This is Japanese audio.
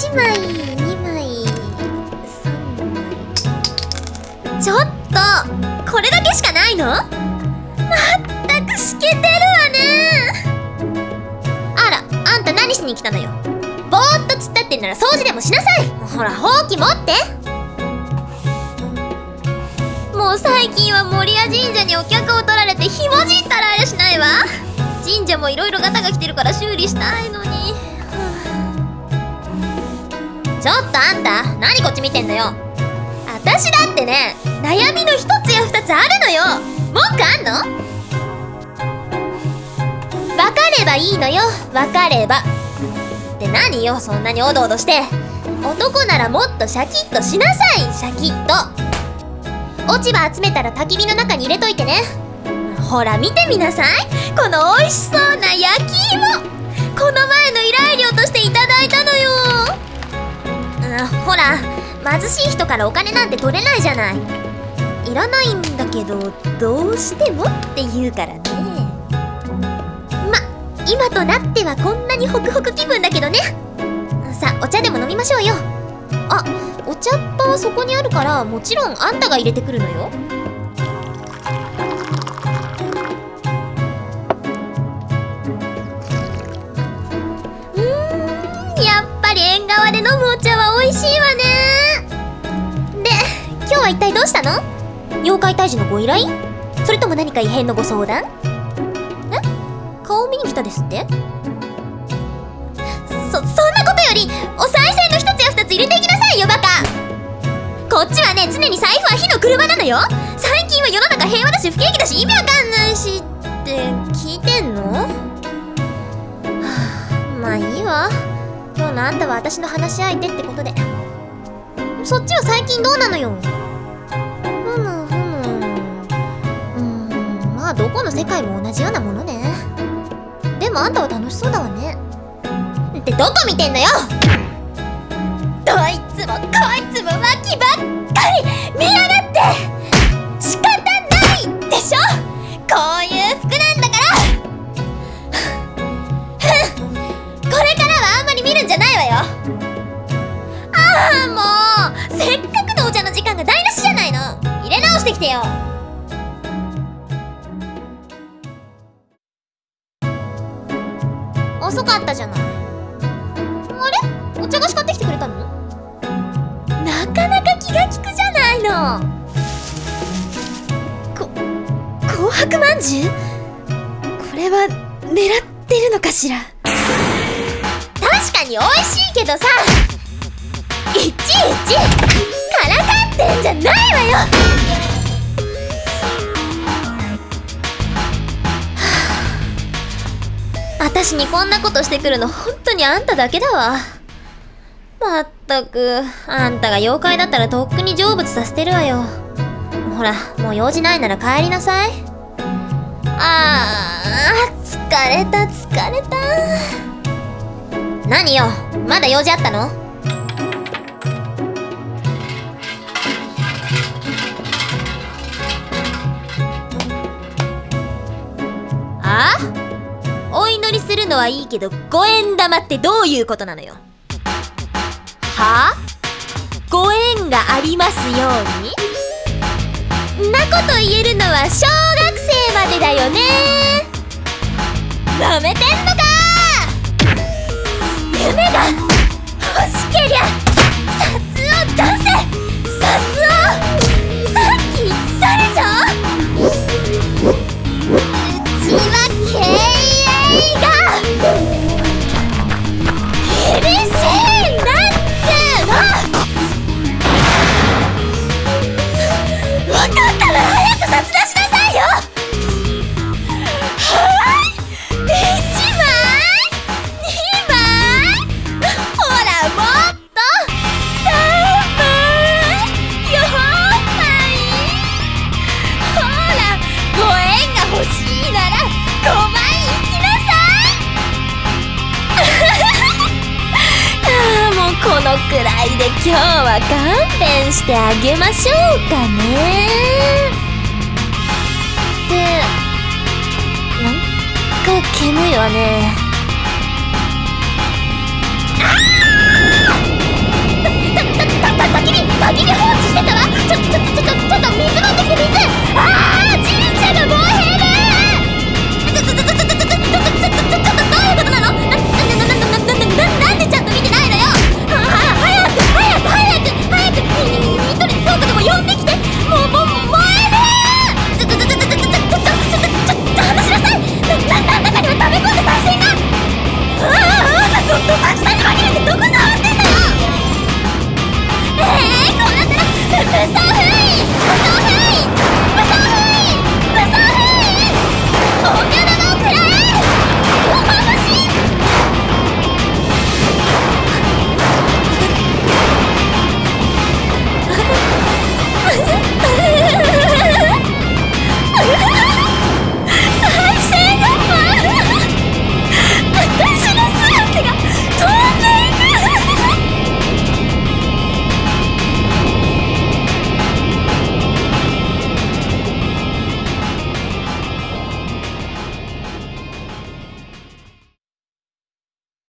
1枚2枚3枚。ちょっとこれだけしかないの？まったくしけてるわね。あら、あんた何しに来たのよ。ぼーっと突っ立ってんなら掃除でもしなさい。ほら、ほうき持って。もう最近は守谷神社にお客を取られてひもじったらありゃしないわ。神社もいろいろガタが来てるから修理したいのに。ちょっとあんた、何こっち見てんのよ。私だってね、悩みの一つや二つあるのよ。文句あんの？分かればいいのよ、分かれば。って何よ、そんなにおどおどして。男ならもっとシャキッとしなさい、シャキッと。落ち葉集めたら焚き火の中に入れといてね。ほら見てみなさい、この美味しそうな焼き芋。この前の依頼料としていただいたのよ。ほら、貧しい人からお金なんて取れないじゃない。いらないんだけど、どうしてもって言うからね。ま、今となってはこんなにホクホク気分だけどね。さあ、お茶でも飲みましょうよ。あ、お茶っ葉はそこにあるから、もちろんあんたが入れてくるのよ。やっぱり縁側で飲むお茶は美味しいわね。で、今日は一体どうしたの？妖怪退治のご依頼？それとも何か異変のご相談？顔見に来たですって？そんなことより、お賽銭の一つや二つ入れていきなさいよ、バカ。こっちはね、常に財布は火の車なのよ。最近は世の中平和だし不景気だし意味わかんないしって聞いてんの？まあいいわ。今日のあんたは私の話し相手ってことで。そっちは最近どうなのよ。まあどこの世界も同じようなものね。でもあんたは楽しそうだわね。ってどこ見てんのよ。どいつもこいつも脇ばっかり見やがって。仕方ないでしょ、こういう服なんだから。これからはあんまり見るんじゃないわよ。ああ、もうせっかくのお茶の時間が台無しじゃないの。入れ直してきてよ。遅かったじゃない。あれ、お茶菓子買ってきてくれたの？なかなか気が利くじゃないの。紅白まんじゅう？これは狙ってるのかしら。確かに美味しいけどさ、いちいちからかってんじゃないわよ。私にこんなことしてくるの本当にあんただけだわ。まったく、あんたが妖怪だったらとっくに成仏させてるわよ。ほら、もう用事ないなら帰りなさい。疲れた疲れた。何よ、まだ用事あったの？あ？お祈りするのはいいけど、五円玉ってどういうことなのよ。は？ご縁がありますように？んなこと言えるのは小学生までだよね。なめてんのか。夢が欲しけりゃ札を出せ。札をさっき言ったでしょ。うちは経営が厳しいんだっての。分かったら早く札出しなさいよ。はい、1枚2枚、ほらもっと3枚4枚。ほら、ご縁が欲しいなら5枚いきなさい。もうこのくらいで今日は勘弁してあげましょうかね。ってなんか煙いわね。